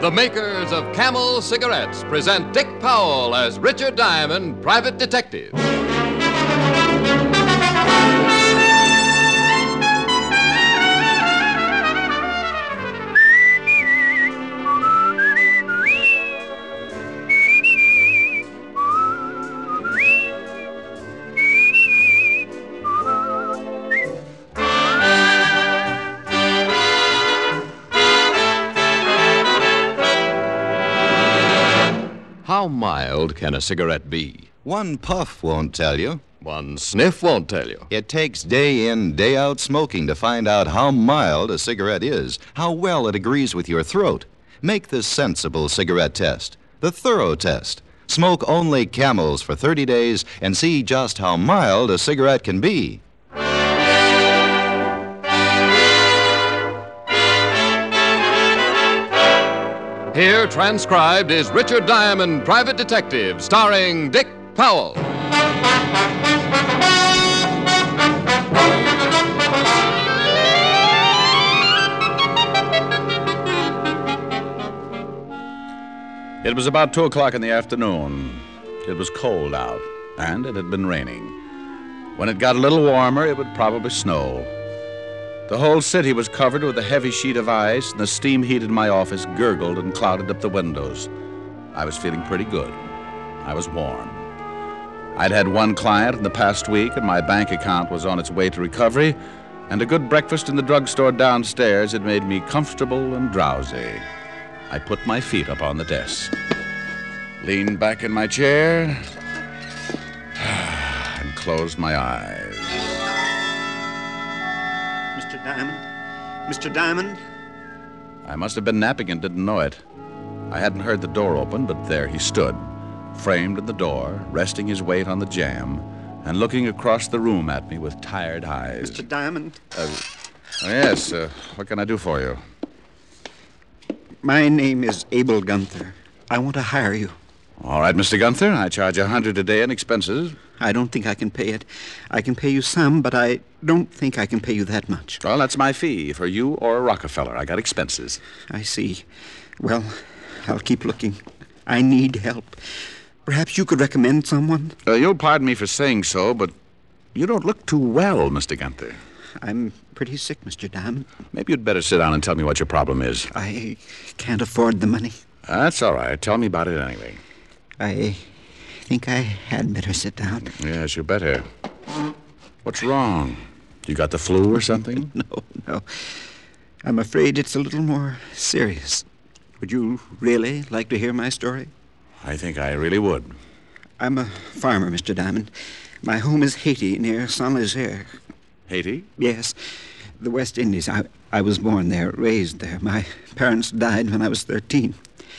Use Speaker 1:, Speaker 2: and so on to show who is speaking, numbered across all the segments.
Speaker 1: The makers of Camel cigarettes present Dick Powell as Richard Diamond, private detective. How mild can a cigarette be?
Speaker 2: One puff won't tell you.
Speaker 1: One sniff won't tell you.
Speaker 2: It takes day in, day out smoking to find out how mild a cigarette is, how well it agrees with your throat. Make the sensible cigarette test, the thorough test. Smoke only Camels for 30 days and see just how mild a cigarette can be.
Speaker 1: Here, transcribed, is Richard Diamond, private detective, starring Dick Powell.
Speaker 3: It was about 2 o'clock in the afternoon. It was cold out, and it had been raining. When it got a little warmer, it would probably snow. The whole city was covered with a heavy sheet of ice, and the steam heat in my office gurgled and clouded up the windows. I was feeling pretty good. I was warm. I'd had one client in the past week, and my bank account was on its way to recovery, and a good breakfast in the drugstore downstairs had made me comfortable and drowsy. I put my feet up on the desk, leaned back in my chair, and closed my eyes.
Speaker 4: Mr. Diamond? Mr. Diamond?
Speaker 3: I must have been napping and didn't know it. I hadn't heard the door open, but there he stood, framed in the door, resting his weight on the jamb, and looking across the room at me with tired eyes.
Speaker 4: Mr. Diamond?
Speaker 3: Yes, what can I do for you?
Speaker 4: My name is Abel Gunther. I want to hire you.
Speaker 3: All right, Mr. Gunther. I charge $100 a day in expenses.
Speaker 4: I don't think I can pay it. I can pay you some, but I don't think I can pay you that much.
Speaker 3: Well, that's my fee for you or a Rockefeller. I got expenses.
Speaker 4: I see. Well, I'll keep looking. I need help. Perhaps you could recommend someone?
Speaker 3: You'll pardon me for saying so, but you don't look too well, Mr. Gunther.
Speaker 4: I'm pretty sick, Mr. Diamond.
Speaker 3: Maybe you'd better sit down and tell me what your problem is.
Speaker 4: I can't afford the money.
Speaker 3: That's all right. Tell me about it anyway.
Speaker 4: I think I had better sit down.
Speaker 3: Yes, you better. What's wrong? You got the flu or something?
Speaker 4: No. I'm afraid it's a little more serious. Would you really like to hear my story?
Speaker 3: I think I really would.
Speaker 4: I'm a farmer, Mr. Diamond. My home is Haiti, near Saint-Nazaire.
Speaker 3: Haiti?
Speaker 4: Yes, the West Indies. I was born there, raised there. My parents died when I was 13.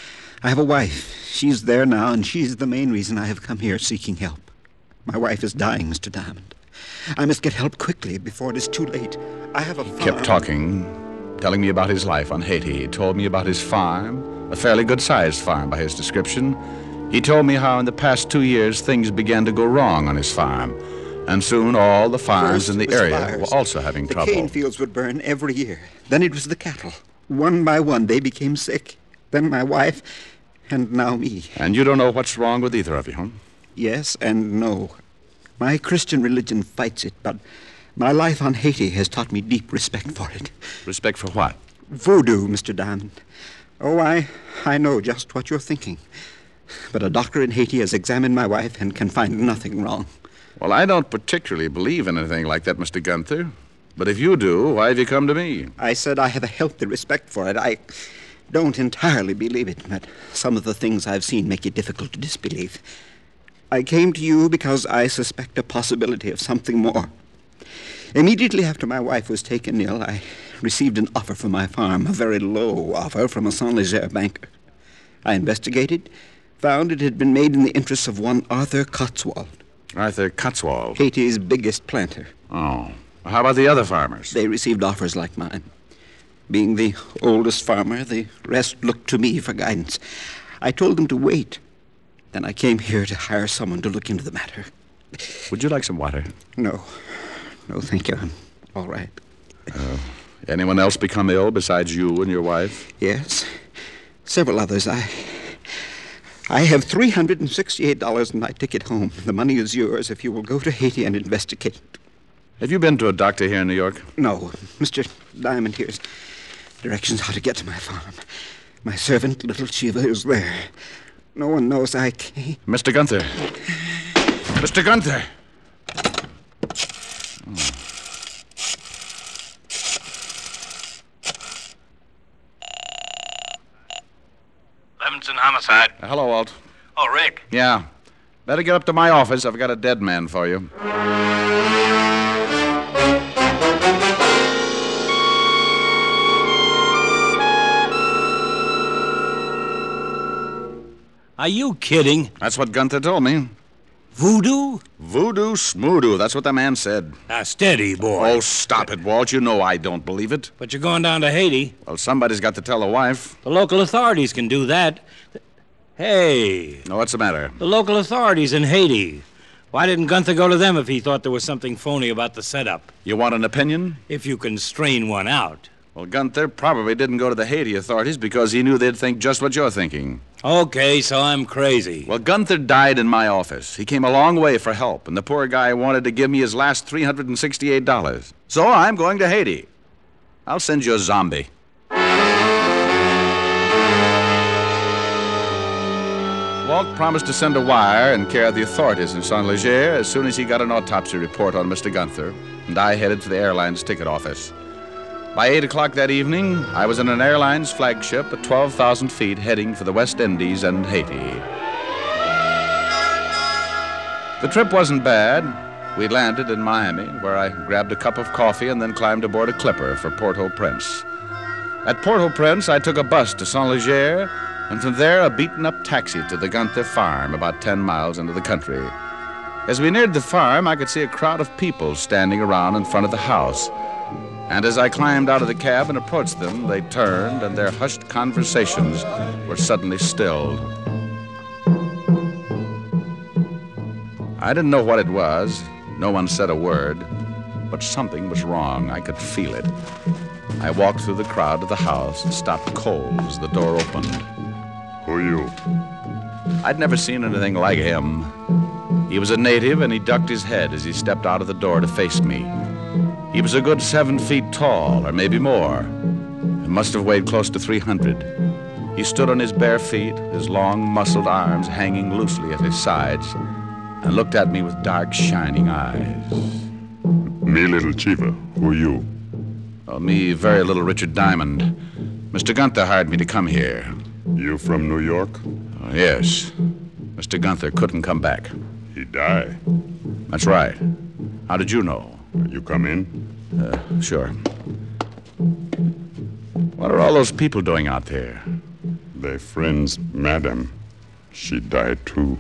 Speaker 4: I have a wife. She's there now, and she's the main reason I have come here seeking help. My wife is dying, Mr. Diamond. I must get help quickly before it is too late. I have a farm.
Speaker 3: He kept talking, telling me about his life on Haiti. He told me about his farm, a fairly good-sized farm by his description. He told me how in the past 2 years things began to go wrong on his farm. And soon all the farms in the area were also having trouble.
Speaker 4: The cane fields would burn every year. Then it was the cattle. One by one, they became sick. Then my wife, and now me.
Speaker 3: And you don't know what's wrong with either of you, huh?
Speaker 4: Yes and no. My Christian religion fights it, but my life on Haiti has taught me deep respect for it.
Speaker 3: Respect for what?
Speaker 4: Voodoo, Mr. Diamond. Oh, I know just what you're thinking. But a doctor in Haiti has examined my wife and can find nothing wrong.
Speaker 3: Well, I don't particularly believe in anything like that, Mr. Gunther. But if you do, why have you come to me?
Speaker 4: I said I have a healthy respect for it. I don't entirely believe it, but some of the things I've seen make it difficult to disbelieve. I came to you because I suspect a possibility of something more. Immediately after my wife was taken ill, I received an offer for my farm, a very low offer from a Saint-Nazaire banker. I investigated, found it had been made in the interests of one Arthur Cotswold.
Speaker 3: Arthur Cotswold?
Speaker 4: Haiti's biggest planter.
Speaker 3: Oh. How about the other farmers?
Speaker 4: They received offers like mine. Being the oldest farmer, the rest looked to me for guidance. I told them to wait. Then I came here to hire someone to look into the matter.
Speaker 3: Would you like some water?
Speaker 4: No, thank you. I'm all right.
Speaker 3: Anyone else become ill besides you and your wife?
Speaker 4: Yes. Several others. I have $368 in my ticket home. The money is yours if you will go to Haiti and investigate.
Speaker 3: Have you been to a doctor here in New York?
Speaker 4: No. Mr. Diamond, here's directions how to get to my farm. My servant, Little Chiva, is there. No one knows I came.
Speaker 3: Mr. Gunther. Mr. Gunther!
Speaker 5: Levinson Homicide.
Speaker 3: Hello, Walt.
Speaker 5: Oh, Rick.
Speaker 3: Yeah. Better get up to my office. I've got a dead man for you.
Speaker 5: Are you kidding?
Speaker 3: That's what Gunther told me.
Speaker 5: Voodoo?
Speaker 3: Voodoo smoodoo. That's what the man said.
Speaker 5: Now, steady, boy.
Speaker 3: Oh, stop it, Walt. You know I don't believe it.
Speaker 5: But you're going down to Haiti.
Speaker 3: Well, somebody's got to tell the wife.
Speaker 5: The local authorities can do that. Hey,
Speaker 3: Now, what's the matter?
Speaker 5: the local authorities in Haiti. Why didn't Gunther go to them if he thought there was something phony about the setup?
Speaker 3: You want an opinion?
Speaker 5: If you can strain one out.
Speaker 3: Well, Gunther probably didn't go to the Haiti authorities because he knew they'd think just what you're thinking.
Speaker 5: Okay, so I'm crazy.
Speaker 3: Well, Gunther died in my office. He came a long way for help, and the poor guy wanted to give me his last $368. So I'm going to Haiti. I'll send you a zombie. Walt promised to send a wire in care of the authorities in Saint Leger as soon as he got an autopsy report on Mr. Gunther, and I headed for the airline's ticket office. By 8 o'clock that evening, I was in an airline's flagship at 12,000 feet heading for the West Indies and Haiti. The trip wasn't bad. We landed in Miami, where I grabbed a cup of coffee and then climbed aboard a clipper for Port-au-Prince. At Port-au-Prince, I took a bus to Saint Leger, and from there a beaten-up taxi to the Gunther farm about 10 miles into the country. As we neared the farm, I could see a crowd of people standing around in front of the house. And as I climbed out of the cab and approached them, they turned, and their hushed conversations were suddenly stilled. I didn't know what it was. No one said a word. But something was wrong. I could feel it. I walked through the crowd to the house and stopped cold as the door opened.
Speaker 6: Who are you?
Speaker 3: I'd never seen anything like him. He was a native, and he ducked his head as he stepped out of the door to face me. He was a good 7 feet tall, or maybe more, and must have weighed close to 300. He stood on his bare feet, his long, muscled arms hanging loosely at his sides, and looked at me with dark, shining eyes.
Speaker 6: Me, Little Chiva. Who are you?
Speaker 3: Oh, me, very little Richard Diamond. Mr. Gunther hired me to come here.
Speaker 6: You from New York?
Speaker 3: Oh, yes. Mr. Gunther couldn't come back.
Speaker 6: He died.
Speaker 3: That's right. How did you know?
Speaker 6: You come in?
Speaker 3: Sure. What are all those people doing out there?
Speaker 6: Their friend's madam. She died too.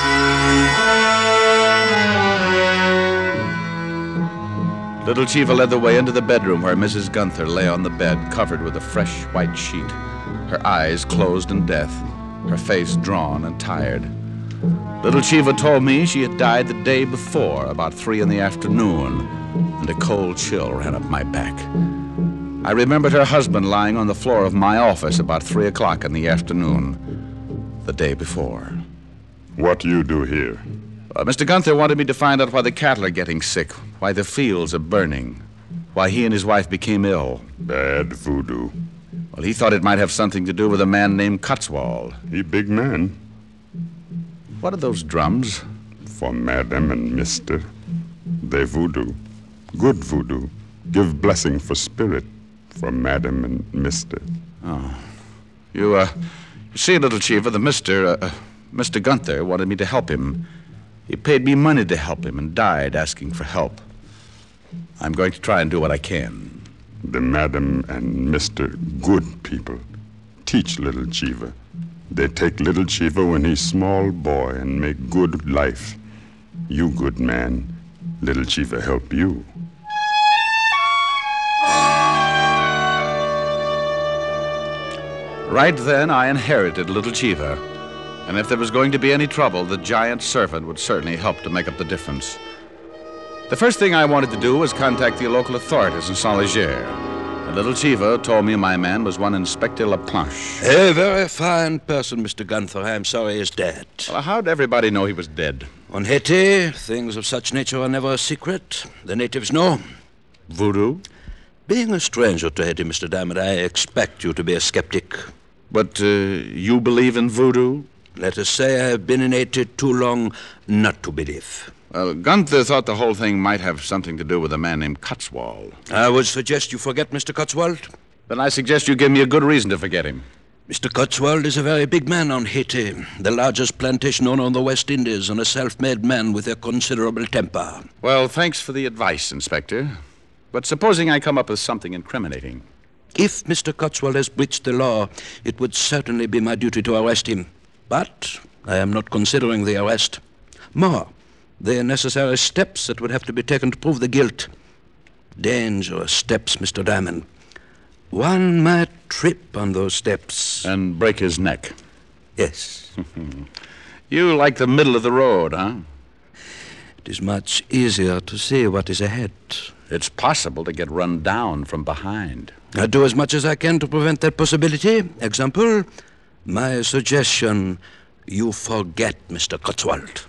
Speaker 3: Little Chiva led the way into the bedroom where Mrs. Gunther lay on the bed, covered with a fresh white sheet, her eyes closed in death, her face drawn and tired. Little Chiva told me she had died the day before, about 3 in the afternoon, and a cold chill ran up my back. I remembered her husband lying on the floor of my office about 3 o'clock in the afternoon, the day before.
Speaker 6: What do you do here?
Speaker 3: Mr. Gunther wanted me to find out why the cattle are getting sick, why the fields are burning, why he and his wife became ill.
Speaker 6: Bad voodoo.
Speaker 3: Well, he thought it might have something to do with a man named Cotswold.
Speaker 6: He big man.
Speaker 3: What are those drums?
Speaker 6: For madam and mister. They voodoo. Good voodoo. Give blessing for spirit. For madam and mister.
Speaker 3: Oh. You see, Little Chiva, the Mr. Gunther wanted me to help him. He paid me money to help him and died asking for help. I'm going to try and do what I can.
Speaker 6: The madam and mister good people. Teach Little Chiva. They take Little Chiva when he's small boy and make good life. You good man. Little Chiva help you.
Speaker 3: Right then, I inherited Little Chiva. And if there was going to be any trouble, the giant servant would certainly help to make up the difference. The first thing I wanted to do was contact the local authorities in Saint Leger. The little Cheever told me my man was one Inspector Laplanche.
Speaker 7: A very fine person, Mr. Gunther. I'm sorry he's dead.
Speaker 3: Well, how'd everybody know he was dead?
Speaker 7: On Haiti, things of such nature are never a secret. The natives know.
Speaker 3: Voodoo?
Speaker 7: Being a stranger to Haiti, Mr. Diamond, I expect you to be a skeptic.
Speaker 3: But you believe in voodoo?
Speaker 7: Let us say I've been in Haiti too long not to believe.
Speaker 3: Well, Gunther thought the whole thing might have something to do with a man named Cotswold.
Speaker 7: I would suggest you forget Mr. Cotswold.
Speaker 3: Then I suggest you give me a good reason to forget him.
Speaker 7: Mr. Cotswold is a very big man on Haiti, the largest plantation owner on the West Indies, and a self-made man with a considerable temper.
Speaker 3: Well, thanks for the advice, Inspector. But supposing I come up with something incriminating.
Speaker 7: If Mr. Cotswold has breached the law, it would certainly be my duty to arrest him. But I am not considering the arrest. More, the necessary steps that would have to be taken to prove the guilt. Dangerous steps, Mr. Diamond. One might trip on those steps.
Speaker 3: And break his neck.
Speaker 7: Yes.
Speaker 3: You like the middle of the road, huh?
Speaker 7: It is much easier to see what is ahead.
Speaker 3: It's possible to get run down from behind.
Speaker 7: I do as much as I can to prevent that possibility. Example, my suggestion, you forget Mr. Cotswold.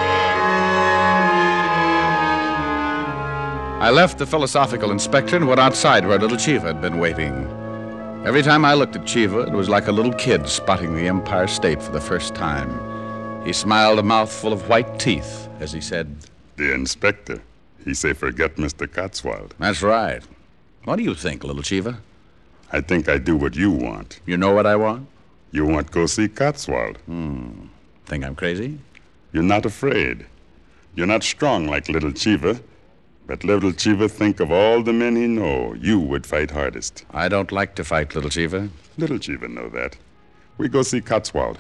Speaker 3: I left the philosophical inspector and went outside where little Cheever had been waiting. Every time I looked at Cheever, it was like a little kid spotting the Empire State for the first time. He smiled a mouthful of white teeth as he said,
Speaker 6: The inspector, he say forget Mr. Cotswold.
Speaker 3: That's right. What do you think, little Cheever?
Speaker 6: I think I do what you want.
Speaker 3: You know what I want?
Speaker 6: You want go see Cotswold.
Speaker 3: Think I'm crazy?
Speaker 6: You're not afraid. You're not strong like little Cheever. But little Cheever think of all the men he know, you would fight hardest.
Speaker 3: I don't like to fight, little Cheever.
Speaker 6: Little Cheever know that. We go see Cotswold.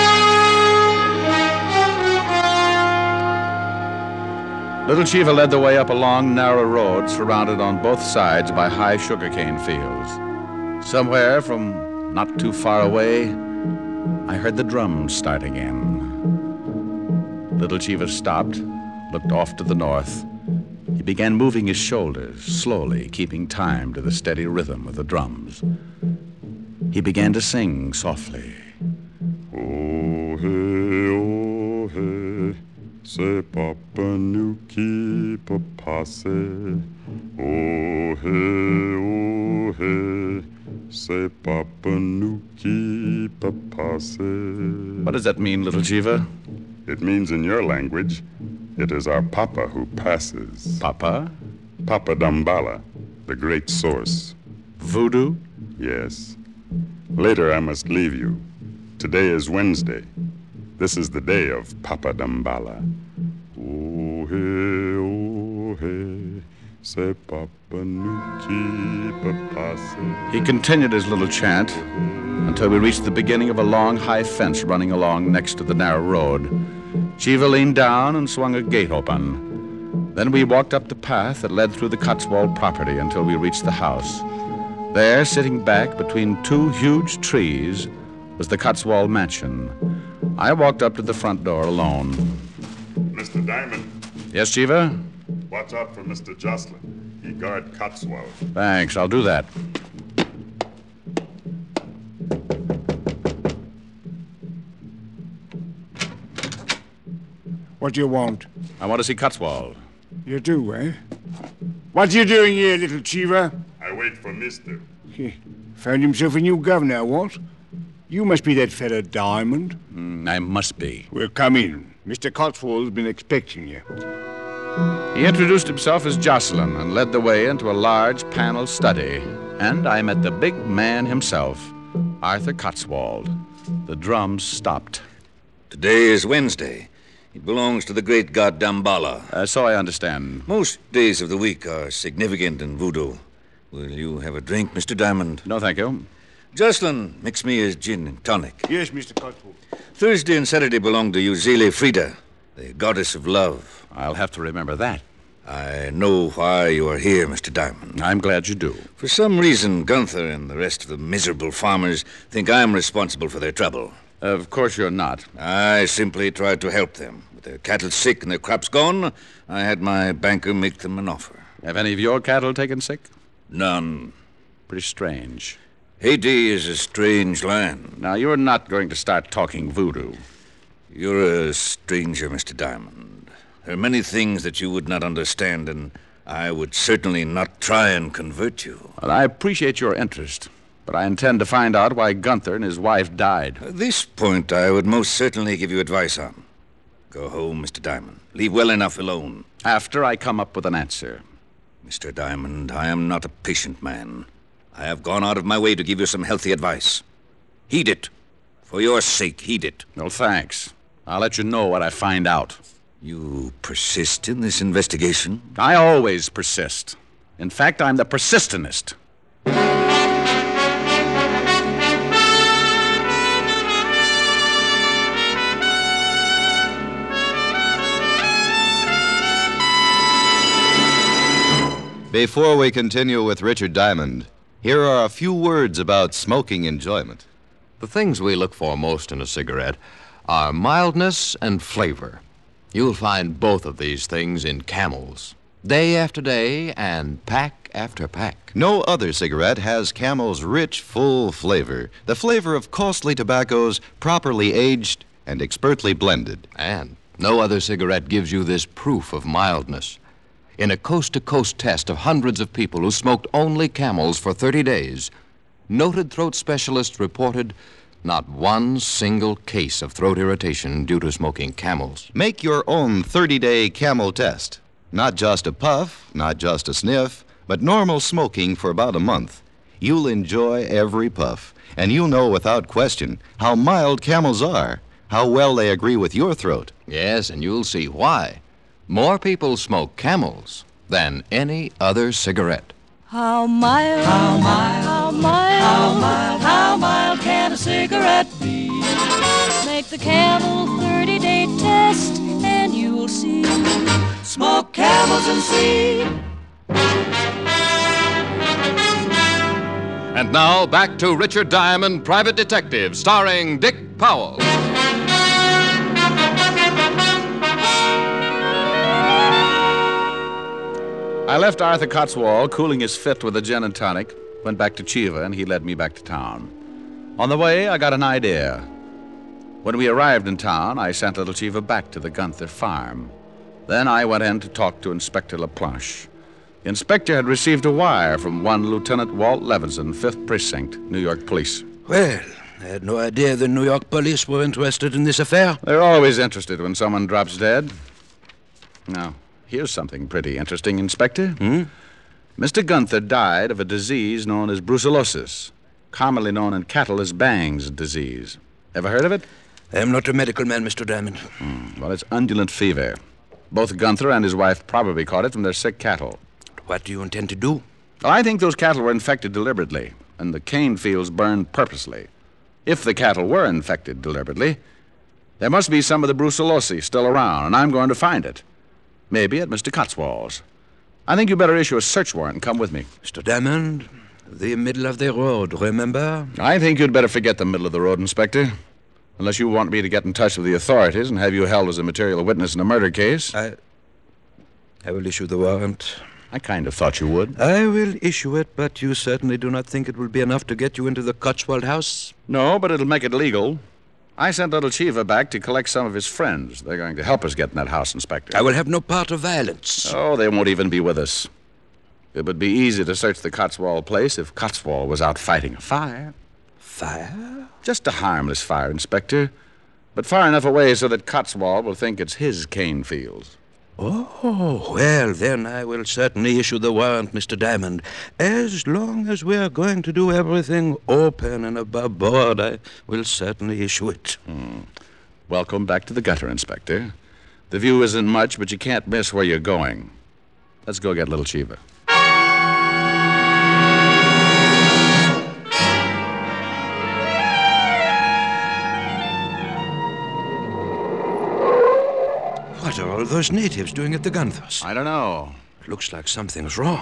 Speaker 3: Little Cheever led the way up a long, narrow road surrounded on both sides by high sugarcane fields. Somewhere from not too far away, I heard the drums start again. Little Cheever stopped, looked off to the north. He began moving his shoulders, slowly, keeping time to the steady rhythm of the drums. He began to sing softly.
Speaker 6: Oh, hey, say Papa Nuki Papase. Oh, hey, say Papa Nuki Papase.
Speaker 3: What does that mean, little Cheever?
Speaker 6: It means in your language, it is our Papa who passes.
Speaker 3: Papa?
Speaker 6: Papa Damballa, the great source.
Speaker 3: Voodoo?
Speaker 6: Yes. Later I must leave you. Today is Wednesday. This is the day of Papa Damballa. Oh, hey, say Papa Nuki Papase.
Speaker 3: He continued his little chant until we reached the beginning of a long, high fence running along next to the narrow road. Cheever leaned down and swung a gate open. Then we walked up the path that led through the Cotswold property until we reached the house. There, sitting back between two huge trees, was the Cotswold mansion. I walked up to the front door alone.
Speaker 6: Mr. Diamond,
Speaker 3: Yes, Cheever?
Speaker 6: watch out for Mr. Jocelyn. He guard Cotswold.
Speaker 3: Thanks, I'll do that.
Speaker 8: What do you want?
Speaker 3: I want to see Cotswold.
Speaker 8: You do, eh? What you doing here, little Cheever?
Speaker 6: I wait for Mister.
Speaker 8: He found himself a new governor, what? You must be that fella Diamond.
Speaker 3: I must be.
Speaker 8: Well, come in. Mr. Cotswold's been expecting you.
Speaker 3: He introduced himself as Jocelyn and led the way into a large paneled study. And I met the big man himself, Arthur Cotswold. The drums stopped.
Speaker 9: Today is Wednesday. It belongs to the great god Damballa.
Speaker 3: So I understand.
Speaker 9: Most days of the week are significant in voodoo. Will you have a drink, Mr. Diamond?
Speaker 3: No, thank you.
Speaker 9: Jocelyn, mix me a gin and tonic.
Speaker 8: Yes, Mr. Cotswold.
Speaker 9: Thursday and Saturday belong to Uzile Frida, the goddess of love.
Speaker 3: I'll have to remember that.
Speaker 9: I know why you are here, Mr. Diamond.
Speaker 3: I'm glad you do.
Speaker 9: For some reason, Gunther and the rest of the miserable farmers think I'm responsible for their trouble.
Speaker 3: Of course you're not.
Speaker 9: I simply tried to help them. With their cattle sick and their crops gone, I had my banker make them an offer.
Speaker 3: Have any of your cattle taken sick?
Speaker 9: None.
Speaker 3: Pretty strange.
Speaker 9: Haiti is a strange land.
Speaker 3: Now, you're not going to start talking voodoo.
Speaker 9: You're a stranger, Mr. Diamond. There are many things that you would not understand, and I would certainly not try and convert you.
Speaker 3: Well, I appreciate your interest, but I intend to find out why Gunther and his wife died.
Speaker 9: This point I would most certainly give you advice on. Go home, Mr. Diamond. Leave well enough alone.
Speaker 3: After I come up with an answer.
Speaker 9: Mr. Diamond, I am not a patient man. I have gone out of my way to give you some healthy advice. Heed it. For your sake, heed it.
Speaker 3: Well, thanks. I'll let you know what I find out.
Speaker 9: You persist in this investigation?
Speaker 3: I always persist. In fact, I'm the persistenist.
Speaker 2: Before we continue with Richard Diamond, here are a few words about smoking enjoyment.
Speaker 1: The things we look for most in a cigarette are mildness and flavor. You'll find both of these things in Camels, day after day and pack after pack.
Speaker 2: No other cigarette has Camel's rich, full flavor, the flavor of costly tobaccos properly aged and expertly blended.
Speaker 1: And no other cigarette gives you this proof of mildness. In a coast-to-coast test of hundreds of people who smoked only Camels for 30 days, noted throat specialists reported not one single case of throat irritation due to smoking Camels.
Speaker 2: Make your own 30-day Camel test. Not just a puff, not just a sniff, but normal smoking for about a month. You'll enjoy every puff, and you'll know without question how mild Camels are, how well they agree with your throat.
Speaker 1: Yes, and you'll see why. More people smoke Camels than any other cigarette.
Speaker 10: How mild, how mild, how mild, how mild, how mild can a cigarette be? Make the Camel 30-day test and you'll see. Smoke Camels and see.
Speaker 1: And now back to Richard Diamond, Private Detective, starring Dick Powell.
Speaker 3: I left Arthur Cotswold cooling his fit with a gin and tonic, went back to Chiva, and he led me back to town. On the way, I got an idea. When we arrived in town, I sent little Chiva back to the Gunther farm. Then I went in to talk to Inspector LaPlanche. The inspector had received a wire from one Lieutenant Walt Levinson, 5th Precinct, New York Police.
Speaker 7: Well, I had no idea the New York police were interested in this affair.
Speaker 3: They're always interested when someone drops dead. Now, here's something pretty interesting, Inspector. Mr. Gunther died of a disease known as brucellosis, commonly known in cattle as Bang's disease. Ever heard of it?
Speaker 7: I am not a medical man, Mr. Diamond.
Speaker 3: Well, it's undulant fever. Both Gunther and his wife probably caught it from their sick cattle.
Speaker 7: What do you intend to do?
Speaker 3: Well, I think those cattle were infected deliberately, and the cane fields burned purposely. If the cattle were infected deliberately, there must be some of the brucellosis still around, and I'm going to find it. Maybe at Mr. Cotswold's. I think you better issue a search warrant and come with me.
Speaker 7: Mr. Diamond, the middle of the road, remember?
Speaker 3: I think you'd better forget the middle of the road, Inspector. Unless you want me to get in touch with the authorities and have you held as a material witness in a murder case.
Speaker 7: I will issue the warrant.
Speaker 3: I kind of thought you would.
Speaker 7: I will issue it, but you certainly do not think it will be enough to get you into the Cotswold house?
Speaker 3: No, but it'll make it legal. I sent little Chiva back to collect some of his friends. They're going to help us get in that house, Inspector.
Speaker 7: I will have no part of violence.
Speaker 3: Oh, they won't even be with us. It would be easy to search the Cotswold place if Cotswold was out fighting a fire.
Speaker 7: Fire?
Speaker 3: Just a harmless fire, Inspector. But far enough away so that Cotswold will think it's his cane fields.
Speaker 7: Oh, well, then I will certainly issue the warrant, Mr. Diamond. As long as we are going to do everything open and above board, I will certainly issue it.
Speaker 3: Welcome back to the gutter, Inspector. The view isn't much, but you can't miss where you're going. Let's go get little Chiva.
Speaker 7: What are all those natives doing at the Gunthers?
Speaker 3: I don't know.
Speaker 7: It looks like something's wrong.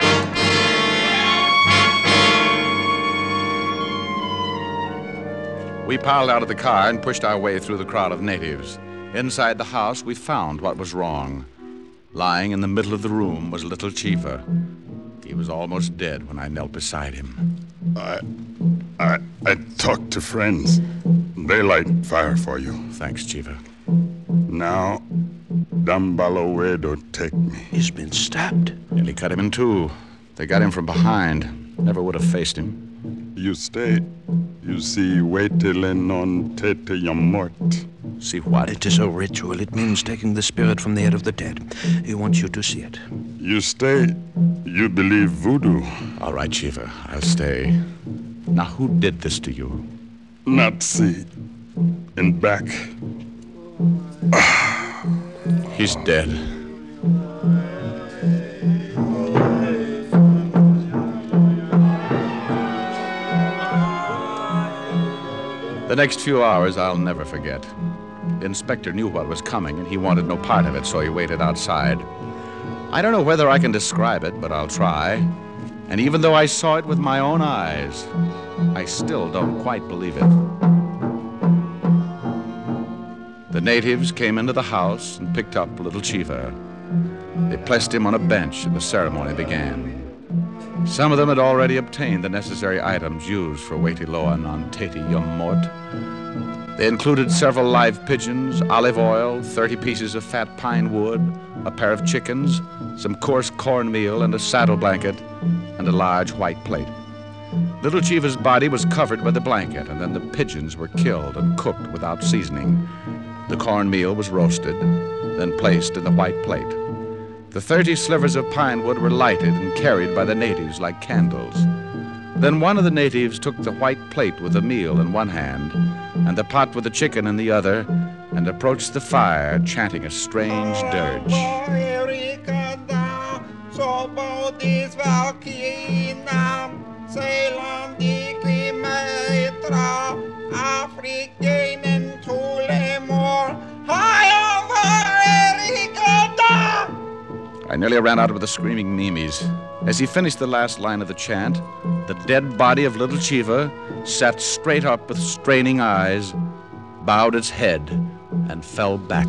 Speaker 3: We piled out of the car and pushed our way through the crowd of natives. Inside the house, we found what was wrong. Lying in the middle of the room was little Chiva. He He was almost dead when I knelt beside him.
Speaker 6: I talked to friends. They light fire for you.
Speaker 3: Thanks, Chiva.
Speaker 6: Now, Dambalawedo take me.
Speaker 7: He's been stabbed.
Speaker 3: Nearly cut him in two. They got him from behind. Never would have faced him.
Speaker 6: You stay. You see, waitele non tete yamort.
Speaker 3: See what?
Speaker 7: It is a ritual. It means taking the spirit from the head of the dead. He wants you to see it.
Speaker 6: You stay. You believe voodoo.
Speaker 3: All right, Chiva. I'll stay. Now, who did this to you?
Speaker 6: Nazi. In back.
Speaker 3: He's dead. The next few hours I'll never forget. The inspector knew what was coming, and he wanted no part of it, so he waited outside. I don't know whether I can describe it, but I'll try. And even though I saw it with my own eyes, I still don't quite believe it. The natives came into the house and picked up little Chiva. They placed him on a bench, and the ceremony began. Some of them had already obtained the necessary items used for Waitiloa non Teti Yum Mort. They included several live pigeons, olive oil, 30 pieces of fat pine wood, a pair of chickens, some coarse cornmeal, and a saddle blanket, and a large white plate. Little Chiva's body was covered by the blanket, and then the pigeons were killed and cooked without seasoning. The cornmeal was roasted, then placed in the white plate. The 30 slivers of pine wood were lighted and carried by the natives like candles. Then one of the natives took the white plate with the meal in one hand and the pot with the chicken in the other and approached the fire, chanting a strange dirge. I nearly ran out with the screaming Mimis. As he finished the last line of the chant, the dead body of little Chiva sat straight up with straining eyes, bowed its head, and fell back.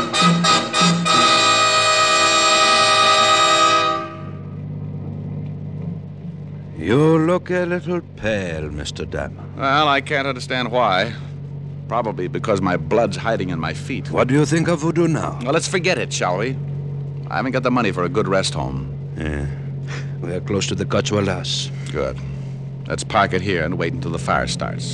Speaker 7: You look a little pale, Mr. Diamond.
Speaker 3: Well, I can't understand why. Probably because my blood's hiding in my feet.
Speaker 7: What do you think of voodoo now?
Speaker 3: Well, let's forget it, shall we? I haven't got the money for a good rest home.
Speaker 7: Yeah. We are close to the Cotswolds.
Speaker 3: Good. Let's park it here and wait until the fire starts.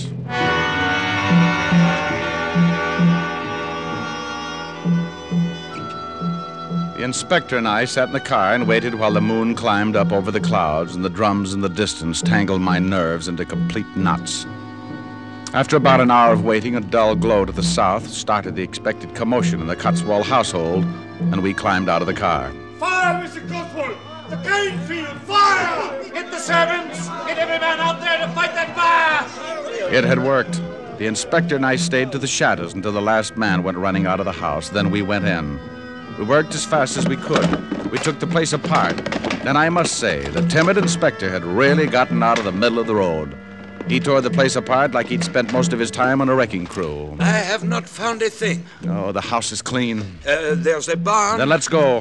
Speaker 3: The inspector and I sat in the car and waited while the moon climbed up over the clouds and the drums in the distance tangled my nerves into complete knots. After about an hour of waiting, a dull glow to the south started the expected commotion in the Cotswold household, and we climbed out of the car.
Speaker 11: Fire, Mr. Cotswold! The cane field! Fire! Get the servants! Get every man out there to fight that fire!
Speaker 3: It had worked. The inspector and I stayed to the shadows until the last man went running out of the house. Then we went in. We worked as fast as we could. We took the place apart. Then I must say, the timid inspector had really gotten out of the middle of the road. He tore the place apart like he'd spent most of his time on a wrecking crew.
Speaker 7: I have not found a thing.
Speaker 3: Oh, the house is clean.
Speaker 7: There's a barn.
Speaker 3: Then let's go.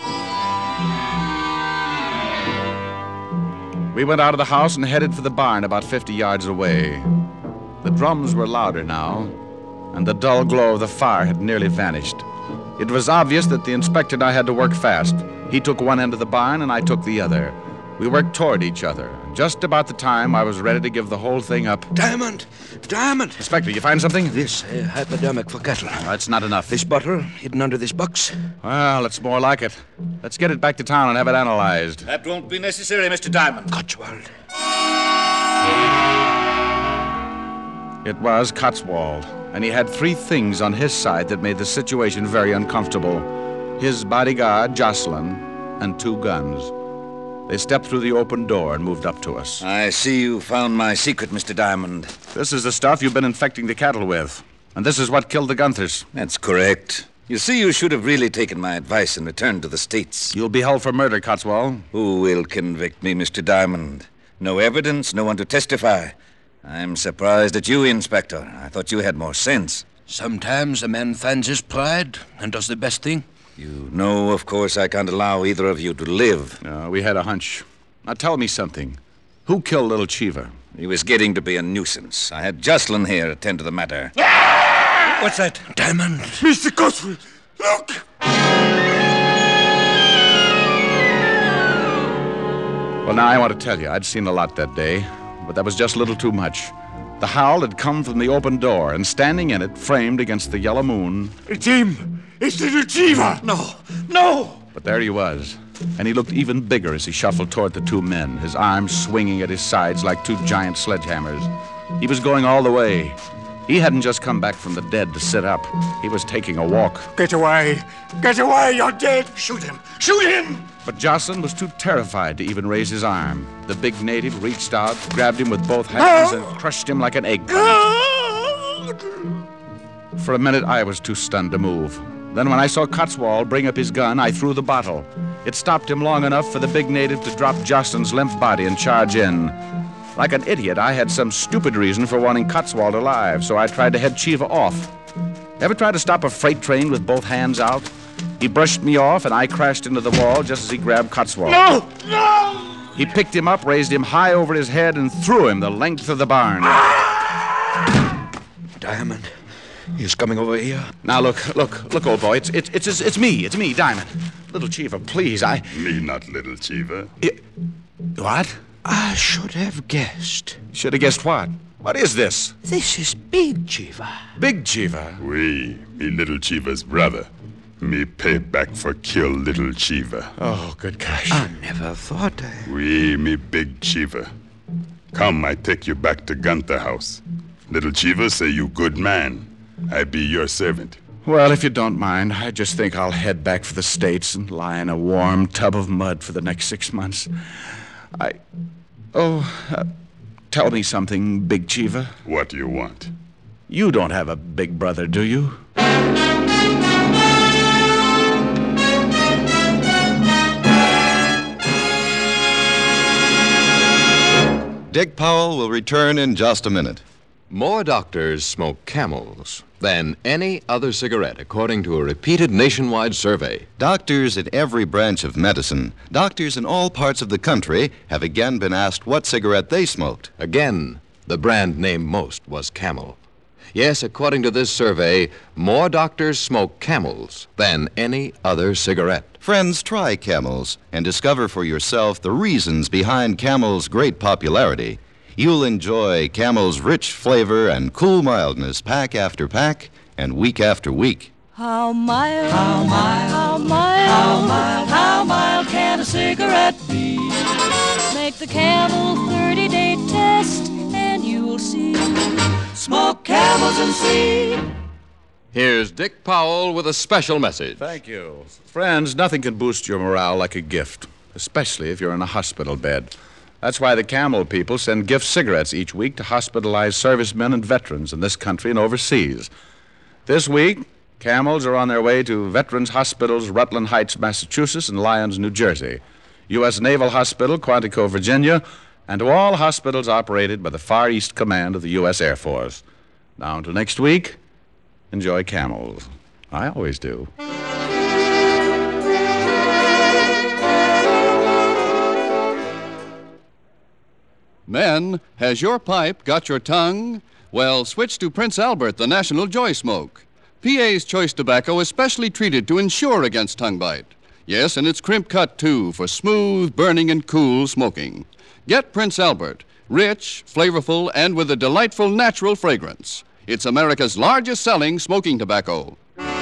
Speaker 3: We went out of the house and headed for the barn about 50 yards away. The drums were louder now, and the dull glow of the fire had nearly vanished. It was obvious that the inspector and I had to work fast. He took one end of the barn, and I took the other. We worked toward each other. Just about the time I was ready to give the whole thing up.
Speaker 7: Diamond! Diamond!
Speaker 3: Inspector, you find something?
Speaker 7: This hypodermic for cattle.
Speaker 3: That's not enough.
Speaker 7: This bottle hidden under this box.
Speaker 3: Well, it's more like it. Let's get it back to town and have it analyzed.
Speaker 9: That won't be necessary, Mr. Diamond.
Speaker 7: Cotswold.
Speaker 3: It was Cotswold, and he had 3 things on his side that made the situation very uncomfortable. His bodyguard, Jocelyn, and 2 guns. They stepped through the open door and moved up to us.
Speaker 9: I see you found my secret, Mr. Diamond.
Speaker 3: This is the stuff you've been infecting the cattle with. And this is what killed the Gunthers.
Speaker 9: That's correct. You see, you should have really taken my advice and returned to the States.
Speaker 3: You'll be held for murder, Cotswold.
Speaker 9: Who will convict me, Mr. Diamond? No evidence, no one to testify. I'm surprised at you, Inspector. I thought you had more sense.
Speaker 7: Sometimes a man finds his pride and does the best thing.
Speaker 9: You know, of course, I can't allow either of you to live.
Speaker 3: We had a hunch. Now tell me something. Who killed little Cheever?
Speaker 9: He was getting to be a nuisance. I had Jocelyn here attend to the matter.
Speaker 7: What's that? Diamond.
Speaker 11: Mr. Cotswold, look!
Speaker 3: Well, now I want to tell you, I'd seen a lot that day, but that was just a little too much. The howl had come from the open door, and standing in it, framed against the yellow moon...
Speaker 11: It's him! It's little Cheever! No!
Speaker 3: But there he was, and he looked even bigger as he shuffled toward the two men, his arms swinging at his sides like two giant sledgehammers. He was going all the way. He hadn't just come back from the dead to sit up. He was taking a walk.
Speaker 11: Get away! Get away! You're dead! Shoot him! Shoot him!
Speaker 3: But Jocelyn was too terrified to even raise his arm. The big native reached out, grabbed him with both hands, and crushed him like an eggplant. For a minute, I was too stunned to move. Then when I saw Cotswold bring up his gun, I threw the bottle. It stopped him long enough for the big native to drop Jocelyn's limp body and charge in. Like an idiot, I had some stupid reason for wanting Cotswold alive, so I tried to head Cheever off. Ever tried to stop a freight train with both hands out? He brushed me off, and I crashed into the wall just as he grabbed Cotswold.
Speaker 11: No!
Speaker 3: He picked him up, raised him high over his head, and threw him the length of the barn.
Speaker 7: Diamond, he's coming over here.
Speaker 3: Now, look, old boy. It's me, Diamond. Little Cheever, please,
Speaker 6: Me not little Cheever.
Speaker 3: What?
Speaker 7: I should have guessed.
Speaker 3: Should have guessed what? What is this?
Speaker 7: This is Big Cheever.
Speaker 3: Big Cheever?
Speaker 6: Me little Cheever's brother. Me pay back for kill little Cheever.
Speaker 3: Oh, good gosh.
Speaker 7: I never thought
Speaker 6: Me big Cheever. Come, I take you back to Gunther house. Little Cheever say you good man. I be your servant.
Speaker 3: Well, if you don't mind, I just think I'll head back for the States and lie in a warm tub of mud for the next 6 months. Tell me something, Big Cheever.
Speaker 6: What do you want?
Speaker 3: You don't have a big brother, do you?
Speaker 2: Dick Powell will return in just a minute.
Speaker 1: More doctors smoke Camels than any other cigarette, according to a repeated nationwide survey.
Speaker 2: Doctors in every branch of medicine, doctors in all parts of the country, have again been asked what cigarette they smoked.
Speaker 1: Again, the brand named most was Camel. Yes, according to this survey, more doctors smoke Camels than any other cigarette.
Speaker 2: Friends, try Camels and discover for yourself the reasons behind Camel's great popularity. You'll enjoy Camel's rich flavor and cool mildness pack after pack and week after week.
Speaker 10: How mild, how mild, how mild, how mild, how mild can a cigarette be? Make the Camel 30-day test and you'll see. Smoke Camels and see.
Speaker 1: Here's Dick Powell with a special message.
Speaker 3: Thank you. Friends, nothing can boost your morale like a gift, especially if you're in a hospital bed. That's why the Camel people send gift cigarettes each week to hospitalized servicemen and veterans in this country and overseas. This week, Camels are on their way to Veterans Hospitals, Rutland Heights, Massachusetts, and Lyons, New Jersey, U.S. Naval Hospital, Quantico, Virginia, and to all hospitals operated by the Far East Command of the U.S. Air Force. Now, until next week, enjoy Camels. I always do.
Speaker 12: Men, has your pipe got your tongue? Well, switch to Prince Albert, the National Joy Smoke. PA's Choice Tobacco is specially treated to ensure against tongue bite. Yes, and it's crimp cut, too, for smooth, burning, and cool smoking. Get Prince Albert, rich, flavorful, and with a delightful natural fragrance. It's America's largest selling smoking tobacco.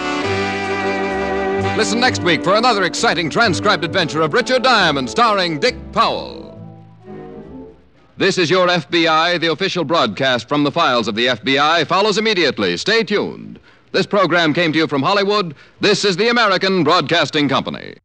Speaker 1: Listen next week for another exciting transcribed adventure of Richard Diamond, starring Dick Powell. This is Your FBI. The official broadcast from the files of the FBI follows immediately. Stay tuned. This program came to you from Hollywood. This is the American Broadcasting Company.